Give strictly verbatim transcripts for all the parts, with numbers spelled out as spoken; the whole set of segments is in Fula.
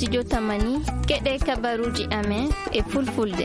studio Tamani keɗe kabaruji amen e fulfulde.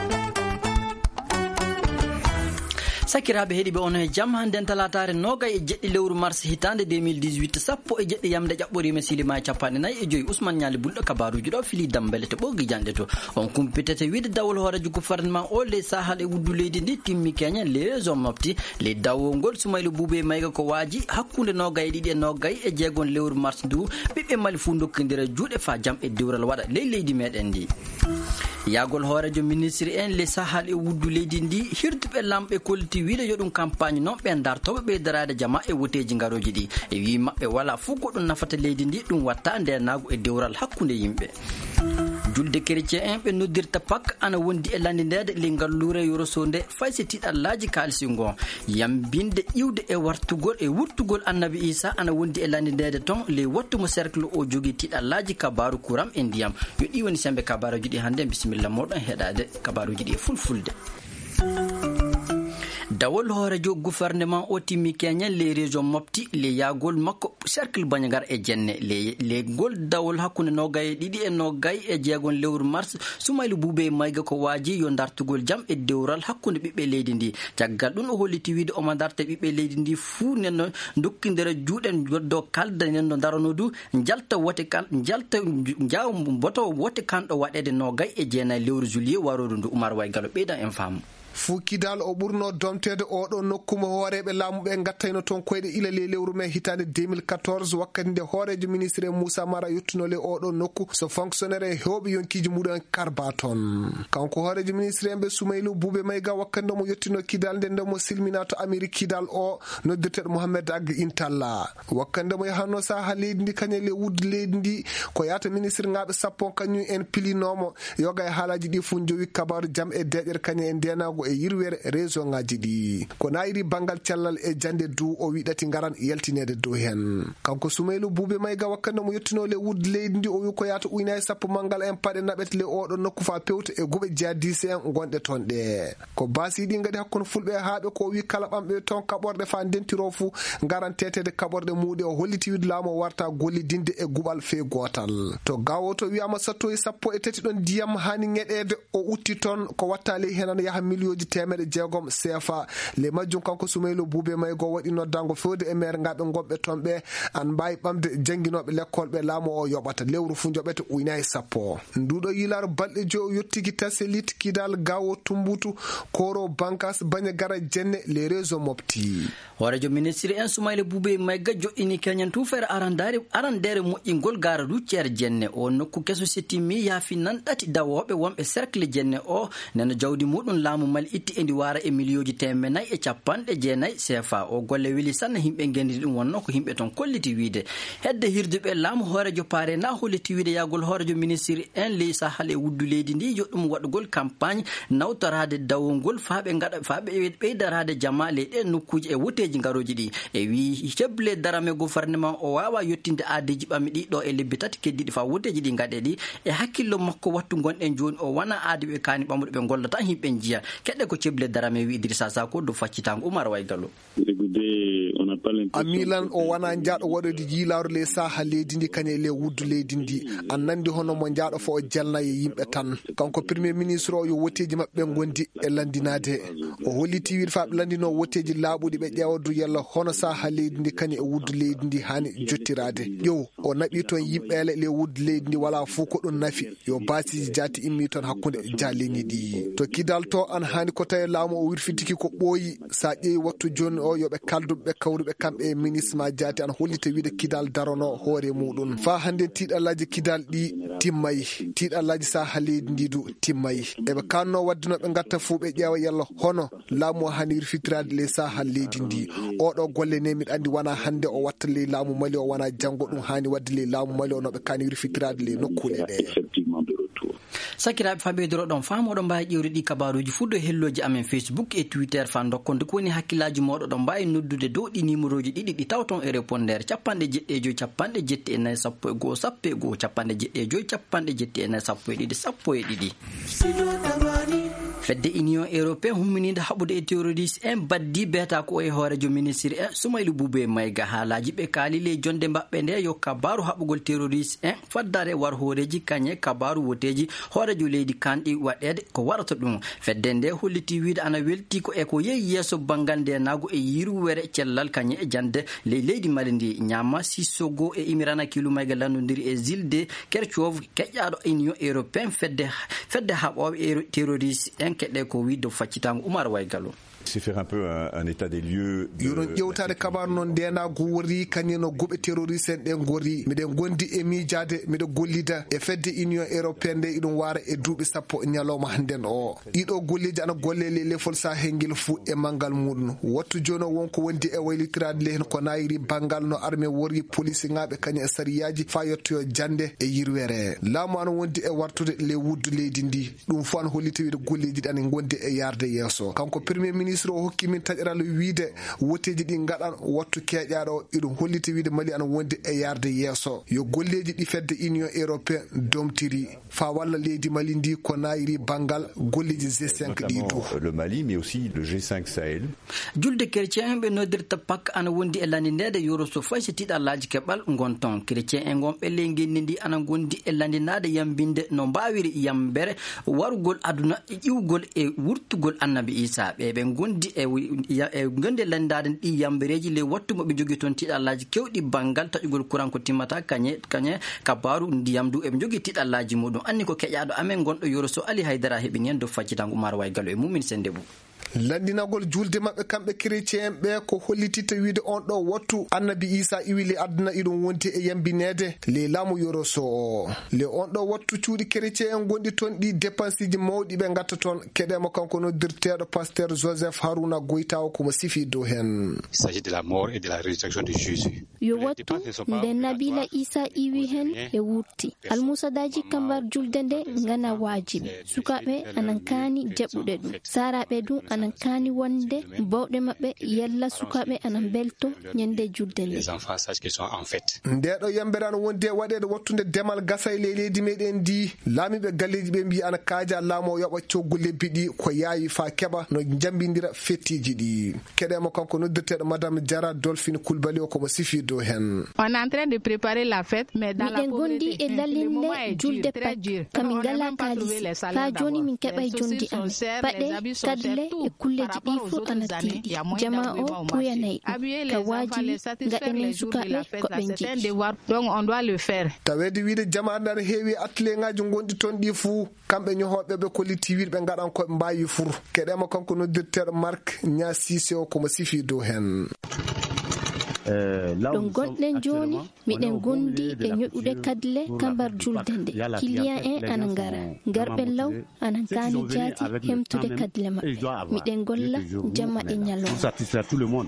sakiraɓe heeɗiɓe on e jaam hande talatare nogay e jeɗɗi lewru mars hitande deux mille dix-huit sappo e jeɗɗi yamde ƴaɓɓorima silima e capanɗe nayyi e joyi Ousmane Ñali Bulɗo kabaruji ɗo fili dambele to ɓogi janɗe to on kumpitete wiide dawol hoorejo gouvernement o le sahal e wuddu leydi ndi timmi keña les raisons mofti le dawol ngol Soumaïla Boubé Maïga ko waaji hakkude nogay e ɗiɗi e nogay e jeegon lewru mars ndu ɓiɓɓe Mali fuu dokkidira juuɗe fa jaam e dewral waɗa ley leydi meɗen ndi yagol hoorejo ministre en le sahal e wuddu leydi ndi hirduɓe lamɓe kolliti wiide yo ɗum campagne noon ɓe dartoɓe ɓeydarade jama e woteji ngaroji ɗi e wi mabɓe wala fuu goɗɗum nafata leydi ndi ɗum watta ndenago e dewral hakkude yimɓe julde chrétien en ɓe noddirta pak ana wondi e landidede le ngallure yoroso nde faysi tiɗallaji kalisi ngon yambinde iwde e wartugol e wurtugol annabi Isa ana wondi e landidede ton le wattumo cercle o jogui tiɗallaji kabaru kuram e ndiyam yo ɗi woni sembe kabaruji ɗi hande bisimilla moɗon heɗade kabaruji ɗi e fulfulde. dawol hoorejo gouvernement o timmi keñen les régions mofti le yagol makko cercle bañagar e jenne le le gol dawol hakkunde nogay ɗiɗi e nogay e jeegon lewru mars Soumaïla Boubé Maïga ko waaji yo dartugol jaam e dewral hakkunde ɓiɓɓe leydi ndi caggal ɗum o holliti wiide omo darta ɓiɓɓe leydi ndi fuu nenno dokkidira juuɗen goddo kalda nenno darano du jalta wote kan jalta jaw boto wote kanɗo waɗede nogay e jeenayi lewru juillet warodu ndu Oumar Way Gallo ɓeydan en faamu Fukidal o ɓurno domtede oɗo nokkuma hooreɓe laamuɓe gattayno toon koyɗe ilale lewru men hitande deux mille quatorze wakkati nde hoorejo ministre Moussa Mara yettunole oɗo nokku so fonctionnaire e hewɓe yonkiji muɗum en karba toon kanko hoorejo ministre en ɓe Soumaïla Boubé Maïga wakkati nde mo yettino kidal nde nde mo silmina to Amérique kidal o noddirteɗo Mohamed Ag Intalla wakkati nde mo yahanno saha leydi ndi kañum le wudde leydi ndi ko yata ministre ngaɓe sappo kañum en pilinomo yoga e haalaji ɗi fu jowi kabaru jaam e deƴere kañum e ndenago e yirwere région ngaji ɗi ko nayiri bangal cellal e jande du o wiɗati garan yaltinede dow hen kanko Soumaïla Boubé Maïga wakkande mo yettino le wudde leydi ndi o wi ko yata uynayi sappo mangal en paɗe naɓete le oɗo nokku fa pewta e guɓe jihadiste en gonɗe toon ɗe ko basi ɗi gaɗi hakkude fulɓe haaɓe ko wi kala ɓamɓe toon kaɓorɗe fa dentiro fu garan tetede kaɓorɗe muɗe o holliti wiide laamu o warta gollidinde e guɓal fe gotal to gawo to wiyama sattoyi sappo e tati ɗon ndiyam hani ñeɗede o utti toon ko watta ley hen ana yaaha millioji temedde jeegom C F A le majjum kanko Soumaïla Boubé Maïga waɗi noddango fewde e maire ngaɓe gonɓe toon ɓe an mbawi ɓamde jangguinoɓe l'école ɓe laamu o yoɓata lewru fu joɓete uynayi sappo nduɗo yilaru balɗe joyi o yettiki taselit kidal gawo tumbutu koro bankas baña gara jenne les réseaux mofti hoorejo ministre en Soumaïla Boubé Maïga joɗɗini keñen tufere arandare arandere moƴƴingol gara ruccere jenne o nokku keso settimmi yaafi nan ɗati dawoɓe wonɓe cercle jenne o neno jawdi muɗum laamu Mali itti endi wara e millioji temmenayi e capanɗe jeenayi C F A o golle weeli sanne yimɓe gendidi ɗum wonno ko yimɓe toon kolliti wiide hedde hirduɓe laamu hoorejo paare na holliti wiide yagol hoorejo ministre en ley sahal e wuddu leydi ndi joɗɗum waɗugol campagne nawtorade dawol ngol faaɓe gaɗa faaɓe ɓeydarade jama ley ɗe nokkuji e woteji ngaroji ɗi e wi heble darame gouvernement o wawa yettinde aadeji ɓammi ɗi ɗo e lebbi tati keddiɗi fa woteji ɗi gaɗe ɗi e hakkillo makko wattu gonɗen joni o wona aadi ɓe kani ɓamuɗo ɓe gollata yimɓe jiya keɗɗe ko ceble darame wi Idrissa Sako do faccitango Oumar Way Gallo amilan o wana jaaɗo waɗode yilaru le saha leydi ndi kañe le wuddu leydi ndi an nandi hono mo jaaɗo fo o jalnayi e yimɓe tan kanko premier ministre o yo woteji mabɓe gondi e landinade o holliti wiide fa ɓe landino woteji laaɓuɗi ɓe ƴeewadu yalla hono saha leydi ndi kañe e wuddu leydi ndi hani jottirade ƴew o naɓi toon yimɓeele le wuddu leydi ndi wala fuu ko ɗum nafi yo basiji jaati immi toon hakkude jaleñi ɗi to kidal to an hani ko tawi laamu o wirfitiki ko ɓooyi sa ƴeewi wattu joni o yoɓe kalduɓe kawruɓe kamɓe e ministre ma jaati an hollita wiide kidal darono hoore muɗum fa hande tiɗallaji kidal ɗi timmayi tiɗallaji saha leydi ndi du timmayi eɓe kanno waddinoɓe gatta fuu ɓe ƴeewa yalla hono laamu o hani wirfitirade le saha leydi ndi oɗo golle ne miɗa andi wona hande o watta le laamu Mali o wona janggo ɗum hani wadde le laamu Mali o noɓe kani wirfitirade le nokkule ɗe sakiraɓe faɓedoro ɗon famoɗo mbawi ƴewri ɗi kabaruji fuddo helloji amen Facebook e Twitter fa dokkonde kowoni hakkillaji moɗo ɗon mbawi noddude dow ɗi numéro ji ɗiɗi ɗi tawton e répondeur capanɗe jeɗɗi e joyi capanɗe jetti e nayyi sappo e goho sappo e goho capanɗe jeɗɗi e joyi capanɗe jetti e nayyi sappo e ɗiɗi sappo e ɗiɗi fedde union européen humminide haɓude e terroriste en baddi beta ko e hoorejo ministre en Soumaïla Boubé Maïga haalaji ɓe kaalile jonde mabɓe nde yo kabaru haɓugol terroriste en faddare war hooreji kañe kabaru woteji hoorejo leydi kanɗi waɗede ko warata ɗum fedde nde holliti wiide ana welti ko e ko yehi yesso bangal nde nago e yirwere cellal kañe e jande ley leydi Mali ndi ñama Sissogo e Imirana Kilou Maïga landodiri e Zilde Kerchov keƴƴaɗo union européen fedde fedde haɓoɓe terroriste en keɗɗe ko wiide faccitango Oumar Waygallo. C'est faire un peu un, un état des lieux. Yoron ƴewtade kabaru noon ndenago wori kañeno goɓe terroriste en ɗen gori miɗen gondi e miijade miɗo gollida e fedde union européenne nde iɗum wara e duuɓi sappo ñalawma hannden o ɗiɗo golleji ana golle le lefol sahel fuu e manggal muɗum wattu joni wonko wondi e waylitirade lehen ko nayiri bangal no armé wori police ŋaɓe kañum e sariyaji fa yettoyo jande e yirwere laamu ana wondi e wartude le wuddu leydi ndi ɗum fo ana holliti wiide golleji ɗi ana gondi e yarde yesso kanko premier ministre ministre o hokki min taƴaral wiide woteji ɗi gaɗan wattu keƴaɗo iɗum holliti wiide Mali ana wondi e yarde yesso yo golleji ɗi fedde union européen domtiri fa walla leydi Mali ndi ko nayiri bangal golleji G cinq ɗi dow le Mali mais aussi le G cinq Sahel. julde chrétien ɓe nodirta pak ana wondi e landinede yoro so fay so tiɗallaji keɓal gonton chrétien e gon ɓelle ngenni ndi ana gondi e landinade yambinde no mbawiri yambere warugol aduna ƴiwgol e wurtugol annabi Isa ɓe ɓe gondi e e gonde landade ɗi yambereji le wattu mo ɓe jogi toon tiɗallaji kewɗi bangal taƴugol courant ko timmata kañe kañe kabaru ndiyam du eɓe jogi tiɗallaji muɗum anni ko keƴaɗo amen gonɗo yoro so Ali Haydara heɓini hen do faccitango Oumar Waygallo e mumin Sendebou. landinagol julde mabɓe kamɓe chrétien ɓe ko hollititta wiide on ɗo wattu annabi Isa iwili aduna iɗum wonti e yambinede le laamu yoro so o le on ɗo wattu cuuɗi chrétien en gonɗi toon ɗi dépense ji mawɗi ɓe gatta toon keɗemo kanko noddirteɗo pasteur Joseph Harouna Goytawo komo sifi dow hen. Il s'agit de la mort et de la résurrection de Jésus. yo wattu nde nabila Isa iwi hen e wurti almusadaji kambar julde nde ngana wajibi sukaɓe anan kani jaɓuɗe ɗum saraɓe du anan kani wonde bawɗe mabɓe yalla sukaɓe anan belto ñande julde nde Les enfants sachent qu'ils sont en fête. ndeɗo yambere ana wonde waɗede wattude demal gasa e leydi meɗen ndi laamiɓe galleji ɓe mbi ana kaaja laamu o yoɓa coggu lebbi ɗi ko yaawi fa keɓa no jambidira fettiji ɗi keɗemo kanko noddirteɗo madame Diara Dolphine Coulibaly o komo sifi dow hen. On est en train de préparer la fête mais dans la miɗen gondi e dallinde julde pak kamin gala kalisi fa joni min keɓay jondi am baɗe kadle e kulleji ɗi fu ana tiiɗi jama o ɓuyanayi ɗum ka wajibi gaɗenen sukaɓe ko ɓe jiɗi donc on doit le faire. tawede wiide jama ande aɗa heewi atelier ngaji gonɗi toon ɗi fuu kamɓe ñohoɓe ɓe kolliti wiide ɓe gaɗan koɓe mbawi fur keɗema kanko noddirteɗo Marc Nia Cissé o komo sifi dow hen. ɗon gonɗen joni miɗen gondi e ñoƴuɗe kadle kambar julde nde client en ana ngara garɓe law anan kani jaati hemtude kadle maɓɓe miɗen golla jamma e ñalowma.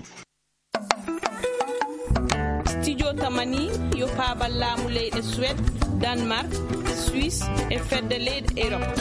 Studio Tamani yo paabal laamu leyɗe Suède, Danemark, Suisse e fedde leyɗe Europe.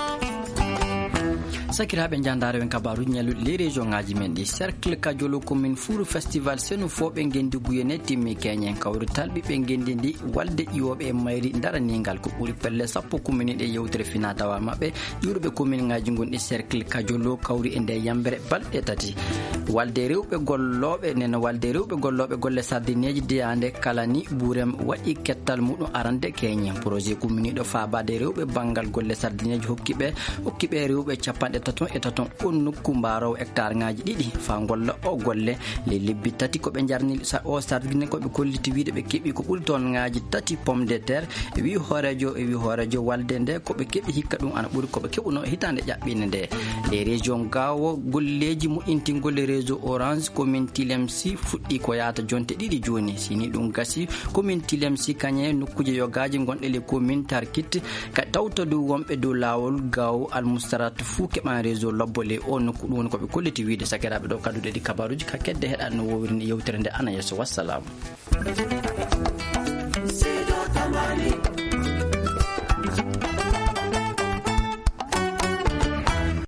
sakiraɓe jandare wen kabaruji ñalluɗi les région ngaji men ɗi cercle kadiolo commune Furu festival seno fo ɓe gendi guyene timmi keñen kawrital ɓiɓe gendi ndi walde ƴiwoɓe e mayri daranigal ko ɓuuri pelle sappo commune ɗe yewtere fina tawa mabɓe ƴuurɓe commune ngaji gonɗi cercle kadiolo kawri e nde yambere balɗe tati walde rewɓe golloɓe nena walde rewɓe golloɓe golle sardineji deyande kala ni ɓuurem waɗi kettal muɗum arande keñen projet commune ɗo fabade rewɓe banggal golle sardineji hokkiɓe hokkiɓe rewɓe capanɗe taton e taton on nokku mbaraw hectare ngaji ɗiɗi fa golla o golle le lebbi tati koɓe jarni o sardine koɓe kolliti wiide ɓe keeɓi ko ɓuuri toon ngaji tati pomme de terre e wi hoorejo e wi hoorejo walde nde koɓe keeɓi hikka ɗum ana ɓuuri koɓe keɓuno hitande ƴaɓɓinde nde les région gawo golleji moƴƴinti golle réseau orange commune Tilemsi fuɗɗi ko yaata jonte ɗiɗi joni sini ɗum gasi commune Tilemsi kañe nokkuje yogaji gonɗe le commune Tarkit ka tawtadu wonɓe dow lawol gawo almustarat fuu keɓan réseau lobbole o nokku ɗum woni koɓe kolliti wiide sakiraɓe ɗo kaduɗe ɗi kabaruji ka kedde heɗa no wowiri yewtere nde ana yesso wassalamu.